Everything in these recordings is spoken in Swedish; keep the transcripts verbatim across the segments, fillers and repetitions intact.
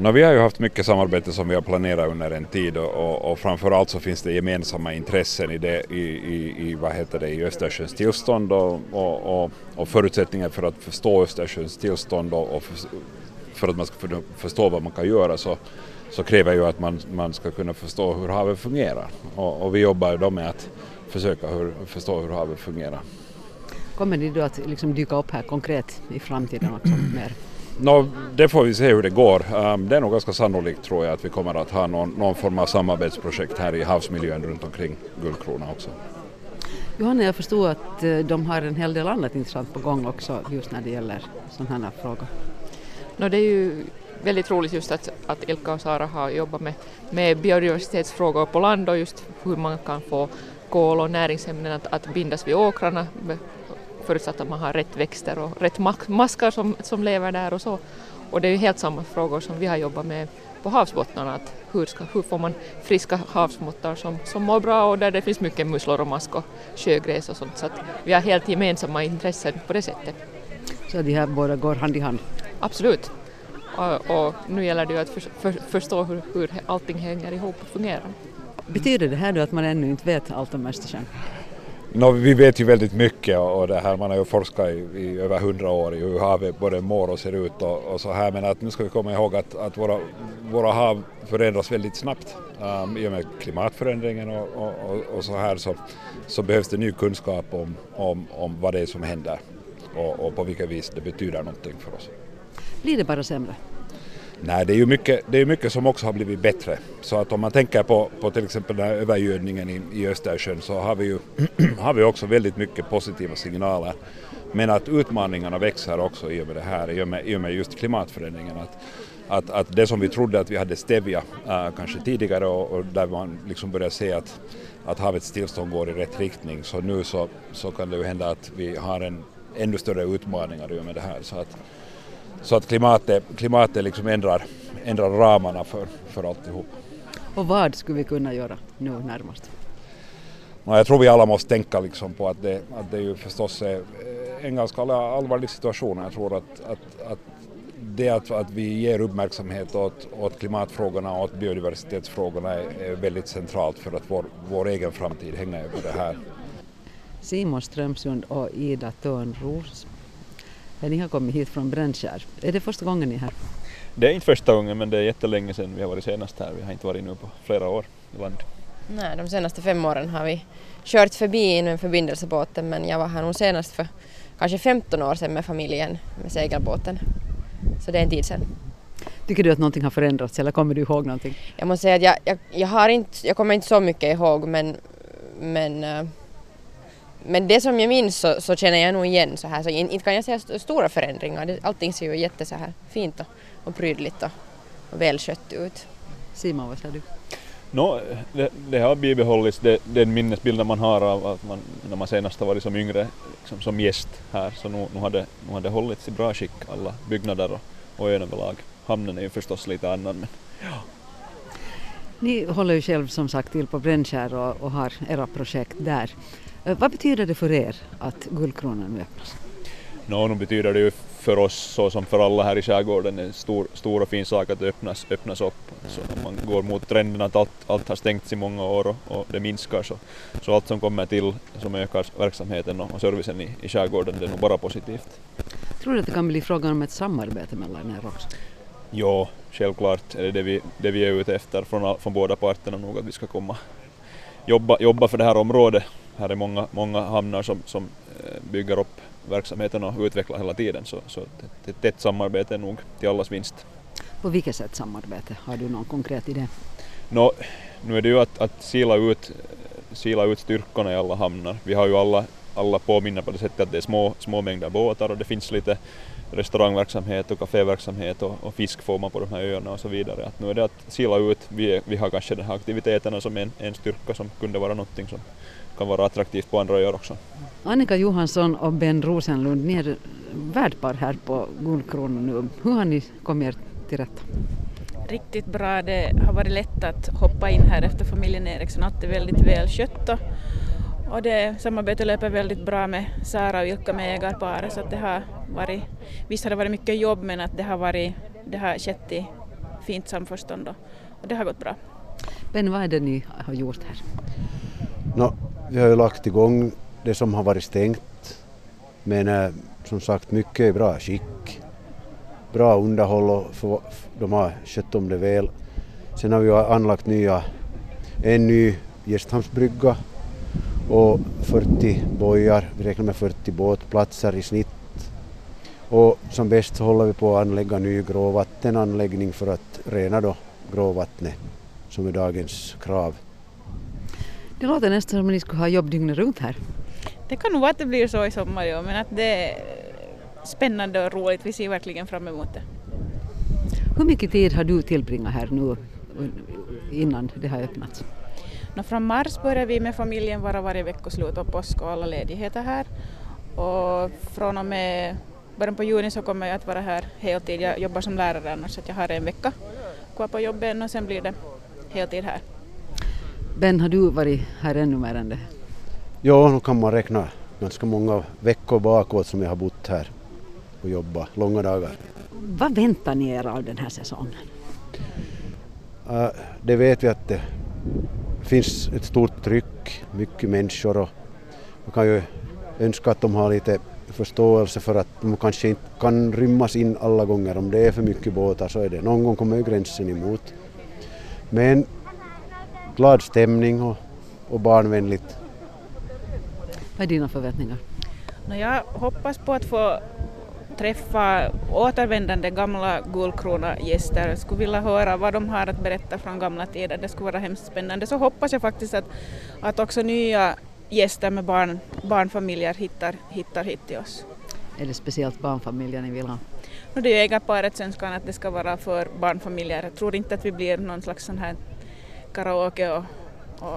No, vi har ju haft mycket samarbete som vi har planerat under en tid och, och framförallt så finns det gemensamma intressen i, det, i, i, i, vad heter det, i Östersjöns tillstånd och, och, och, och förutsättningar för att förstå Östersjöns tillstånd och, och för, för att man ska förstå vad man kan göra så, så kräver ju att man, man ska kunna förstå hur havet fungerar och, och vi jobbar ju då med att försöka hur, förstå hur havet fungerar. Kommer ni då att liksom dyka upp här konkret i framtiden också mer? No, det får vi se hur det går. Um, det är nog ganska sannolikt tror jag att vi kommer att ha någon, någon form av samarbetsprojekt här i havsmiljön runt omkring Guldkrona också. Johanna, jag förstår att uh, de har en hel del annat intressant på gång också just när det gäller sådana här frågor. No, det är ju väldigt roligt just att, att Ilka och Sara har jobbat med, med biodiversitetsfrågor på land och just hur man kan få kol och näringsämnen att, att bindas vid åkrarna förutsatt att man har rätt växter och rätt maskar som, som lever där och så. Och det är ju helt samma frågor som vi har jobbat med på havsbottnarna. Att hur, ska, hur får man friska havsmottar som, som mår bra och där det finns mycket musslor och mask och sjögräs och sånt. Så att vi har helt gemensamma intressen på det sättet. Så de här båda går hand i hand? Absolut. Och, och nu gäller det ju att för, för, förstå hur, hur allting hänger ihop och fungerar. Betyder det här då att man ännu inte vet allt om Östersjön? No, vi vet ju väldigt mycket och det här, man har ju forskat i, i över hundra år i hur havet både mår och ser ut och, och så här, men att nu ska vi komma ihåg att, att våra, våra hav förändras väldigt snabbt um, i och med klimatförändringen och, och, och, och så här så, så behövs det ny kunskap om, om, om vad det är som händer och, och på vilka vis det betyder någonting för oss. Blir det bara sämre? Nej, det är ju mycket, det är mycket som också har blivit bättre. Så att om man tänker på, på till exempel den här övergödningen i, i Östersjön så har vi ju har vi också väldigt mycket positiva signaler. Men att utmaningarna växer också i och med det här, i och med, i och med just klimatförändringen. Att, att, att det som vi trodde att vi hade stävja äh, kanske tidigare och, och där man liksom börjar se att, att havets tillstånd går i rätt riktning. Så nu så, så kan det ju hända att vi har en ännu större utmaningar i och med det här. Så att, Så att klimatet, klimatet liksom ändrar, ändrar ramarna för, för alltihop. Och vad skulle vi kunna göra nu närmast? No, jag tror vi alla måste tänka liksom på att det, att det ju förstås är en ganska allvarlig situation. Jag tror att, att, att det att, att vi ger uppmärksamhet åt, åt klimatfrågorna och åt biodiversitetsfrågorna är, är väldigt centralt för att vår, vår egen framtid hänger på det här. Simon Strömsund och Ida Törnros. Ni har kommit hit från Brännskär. Är det första gången ni är här? Det är inte första gången, men det är jättelänge sedan vi har varit senast här. Vi har inte varit nu på flera år i land. Nej, de senaste fem åren har vi kört förbi in med förbindelsebåten, men jag var här nog senast för kanske femton år sedan med familjen med segelbåten. Så det är en tid sedan. Tycker du att någonting har förändrats eller kommer du ihåg någonting? Jag måste säga att jag, jag, jag, har inte, jag kommer inte så mycket ihåg, men, men, men det som jag minns så, så känner jag nog igen så här. Så inte kan jag säga st- stora förändringar. Allting ser ju jätte så här fint och, och prydligt och, och välskött ut. Simon, vad säger du? No, det, det har bibehållits det, den minnesbilden man har av att man, när man senast har varit som yngre liksom som gäst här. Så nu, nu, har det, nu har det hållits i bra skick, alla byggnader och, och ön överlag. Hamnen är ju förstås lite annan, men ja. Ni håller ju själv som sagt till på Brännskär och, och har era projekt där. Vad betyder det för er att Guldkronan nu öppnas? No, nu betyder det ju för oss så som för alla här i skärgården en stor, stor och fin sak att det öppnas, öppnas upp. Så om man går mot trenden att allt, allt har stängts i många år och, och det minskar så, så allt som kommer till som ökar verksamheten och, och servicen i, i skärgården det är nog bara positivt. Tror du att det kan bli frågan om ett samarbete mellan er också? Ja, självklart är det det vi, det vi är ute efter från, från båda parterna nog att vi ska komma jobba, jobba för det här området. Här är många, många hamnar som, som bygger upp verksamheten och utvecklar hela tiden så, så ett, ett tätt samarbete är nog till allas vinst. På vilket sätt samarbete? Har du någon konkret idé? No, nu är det ju att, att sila, ut, sila ut styrkorna i alla hamnar. Vi har ju alla, alla påminner på det sättet att det är små, små mängder båtar och det finns lite restaurangverksamhet och kaféverksamhet och, och fisk får man på de här öarna och så vidare. Att nu är det att sila ut, vi, vi har kanske den här aktiviteterna som en, en styrka som kunde vara någonting som kan vara attraktivt på andra öar också. Annika Johansson och Ben Rosenlund, ni är värdpar här på Guldkronan nu. Hur har ni kommit er till rätta? Riktigt bra, det har varit lätt att hoppa in här efter familjen Eriksson. Allt är väldigt väl skött och det samarbetet löper väldigt bra med Sara och Ilka med ägarparet så att det har varit, visst har det varit mycket jobb men att det har varit, det har skett i fint samförstånd och, och det har gått bra. Men vad är det ni har gjort här? No, vi har ju lagt igång det som har varit stängt, men äh, som sagt mycket i bra skick. Bra underhåll och för, de har skött om det väl. Sen har vi anlagt nya, en ny gästhamnsbrygga och fyrtio bojar, vi räknar med fyrtio båtplatser i snitt. Och som bäst så håller vi på att anlägga ny gråvattenanläggning för att rena då gråvattnet som är dagens krav. Det låter nästan som att ni skulle ha jobb dygnet runt här. Det kan nog vara att det blir så i sommar, ja, men att det är spännande och roligt. Vi ser verkligen fram emot det. Hur mycket tid har du tillbringat här nu innan det har öppnats? Nå, från mars börjar vi med familjen vara varje veckoslut och påsk och alla ledigheter här. Och från och med början på juni så kommer jag att vara här heltid. Jag jobbar som lärare annars, så att jag har en vecka kvar på jobben och sen blir det heltid här. Ben, har du varit här ännu mer än det? Ja, nu kan man räkna ganska många veckor bakåt som jag har bott här och jobbat långa dagar. Vad väntar ni er av den här säsongen? Uh, det vet vi att det finns ett stort tryck, mycket människor, och man kan ju önska att de har lite förståelse för att de kanske inte kan rymmas in alla gånger. Om det är för mycket båtar så är det. Någon gång kommer ju gränsen emot. Men glad stämning och, och barnvänligt. Vad är dina förväntningar? No, jag hoppas på att få träffa återvändande gamla Guldkrona-gäster. Jag skulle vilja höra vad de har att berätta från gamla tider. Det skulle vara hemskt spännande. Så hoppas jag faktiskt att, att också nya gäster med barn, barnfamiljer hittar, hittar hit till oss. Är det speciellt barnfamiljer ni vill ha? No, det är ju ägarparets önskan att det ska vara för barnfamiljer. Jag tror inte att vi blir någon slags sån här karaoke och, och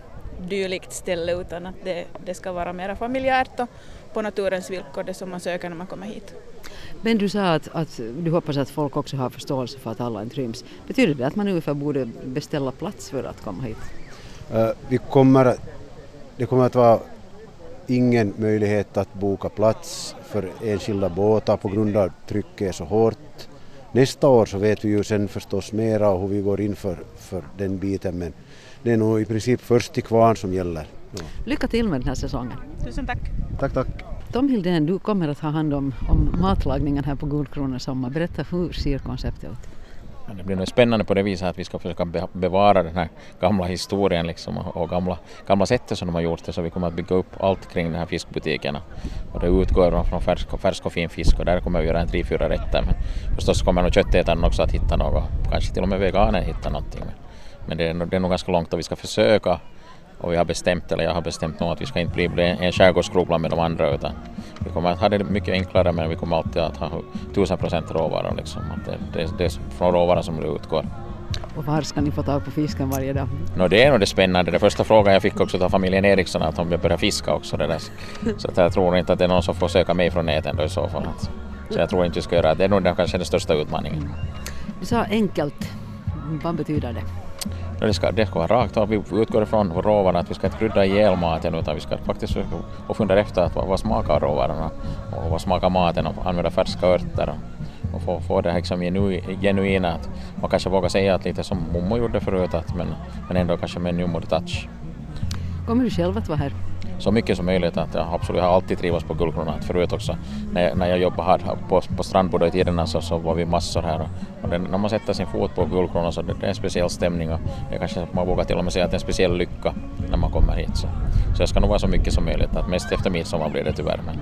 dylikt ställe, utan att det, det ska vara mer familjärt och på naturens villkor, det som man söker när man kommer hit. Men du sa att, att du hoppas att folk också har förståelse för att alla inte ryms. Betyder det att man ungefär borde beställa plats för att komma hit? Uh, vi kommer, det kommer att vara ingen möjlighet att boka plats för enskilda båtar på grund av att trycket är så hårt. Nästa år så vet vi ju sen förstås mera och hur vi går in för, för den biten, men det är nog i princip först till kvarn som gäller. Ja. Lycka till med den här säsongen. Tusen tack. Tack, tack. Tom Hildén, du kommer att ha hand om, om matlagningen här på Guldkrona sommar. Berätta, hur ser konceptet ut? Ja, det blir nog spännande på det viset att vi ska försöka bevara den här gamla historien liksom, och gamla, gamla sättet som de har gjort det, så vi kommer att bygga upp allt kring de här fiskbutikerna. Och det utgår från färsk, färsk och fin fisk, och där kommer vi göra en tre, fyra rätter. Men förstås kommer nog köttätarna också att hitta något, kanske till och med veganer hitta någonting. Men, men det, är, det är nog ganska långt och vi ska försöka. Och vi har bestämt, eller jag har bestämt nog att vi ska inte bli, bli en skärgårdsskrobbla med de andra, utan vi kommer att ha det mycket enklare, men vi kommer alltid att ha tusen procent råvara. Liksom. Att det, det, det är från råvara som det utgår. Och var ska ni få tag på fisken varje dag? No, det är nog det spännande. Det första frågan jag fick också av familjen Eriksson, att de börjar fiska också. Det där. Så att jag tror inte att det är någon som får söka mig från näten då i så fall. Så jag tror inte vi ska göra det. Det är nog det, kanske den största utmaningen. Du sa enkelt. Vad betyder det? Det ska, det ska vara rakt av. Vi utgår ifrån råvaran att vi ska inte krydda ihjäl maten, utan vi ska faktiskt och fundera efter att vad, vad smakar råvaran och vad smakar maten, och använda färska örter och, och få, få det liksom genu, genuina. Att man kanske vågar säga att lite som Momo gjorde förut, att, men, men ändå kanske med en nymodig touch. Kommer du själv att vara här? Så mycket som möjligt. Att jag absolut har alltid trivats på Guldkrona. Förut också när jag, när jag jobbade här på, på strandbordet i tiderna så, så var vi massor här. Och, och det, när man sätter sin fot på Guldkrona så det, det är en speciell stämning, och det kanske man vågar till och med säga att det är en speciell lycka när man kommer hit. Så, så jag ska nog vara så mycket som möjligt. Att mest efter midsommar blir det tyvärr. Men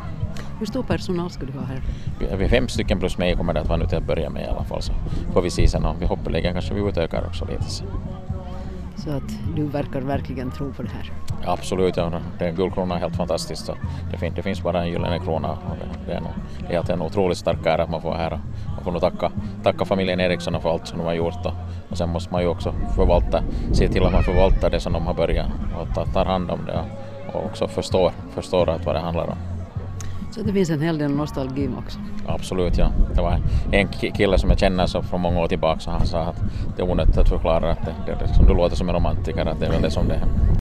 hur stor personal ska du ha här? Vi, vi är fem stycken plus mig kommer det att vara nu till att börja med i alla fall. Så får vi se sen, och vi hoppas kanske vi utökar också lite. Så. Så att du verkar verkligen tro på det här? Ja, absolut, ja. Det är Guldkrona är helt fantastiskt. Så det, finns, det finns bara en gyllene krona, och det, det är nog, det är en otroligt stark ära att man får här. Man får nog tacka, tacka familjen Eriksson för allt som de har gjort. Och, och sen måste man ju också förvalta, se till att man förvaltar det som de har börjat och tar, tar hand om det, och också förstår, förstår att vad det handlar om. Så det finns en hel del nostalgi också? Absolut, ja. Det var en kille som jag känner så från många år tillbaka, så han sa att det är onödigt att förklara att det, det, det, som du låter som en romantiker, att det är väl det som det är.